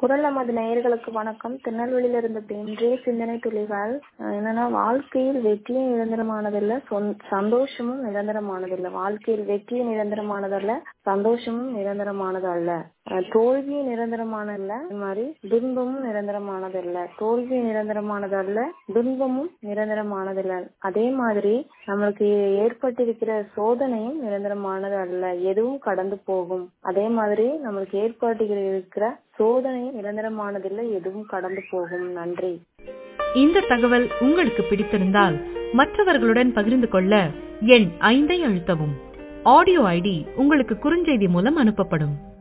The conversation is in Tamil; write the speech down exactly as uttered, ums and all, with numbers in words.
குரல் நமது நேயர்களுக்கு வணக்கம். திருநெல்வேலியில இருந்து இன்றைய சிந்தனை துளிகள் என்னன்னா, வாழ்க்கையில் வெற்றியும் நிரந்தரமானதல்ல, சந்தோஷமும் நிரந்தரமானதல்ல. வாழ்க்கையில் வெற்றியும் நிரந்தரமானதல்ல, சந்தோஷமும் நிரந்தரமானதல்ல. தோல்வியும் நிரந்தரமானதல்ல, அது மாதிரி துன்பமும் நிரந்தரமானதல்ல. தோல்வி நிரந்தரமானதல்ல, துன்பமும் நிரந்தரமானதல்ல. அதே மாதிரி நம்மளுக்கு ஏற்பட்டிருக்கிற சோதனையும் நிரந்தரமானது அல்ல, எதுவும் கடந்து போகும். அதே மாதிரி நம்மளுக்கு ஏற்பட்டு இருக்கிற சோதனையும் நிரந்தரமானதில்லை, எதுவும் கடந்து போகும். நன்றி. இந்த தகவல் உங்களுக்கு பிடித்திருந்தால் மற்றவர்களுடன் பகிர்ந்து கொள்ள எண் ஐந்தை அழுத்தவும். ஆடியோ ஐடி உங்களுக்கு குறுஞ்செய்தி மூலம் அனுப்பப்படும்.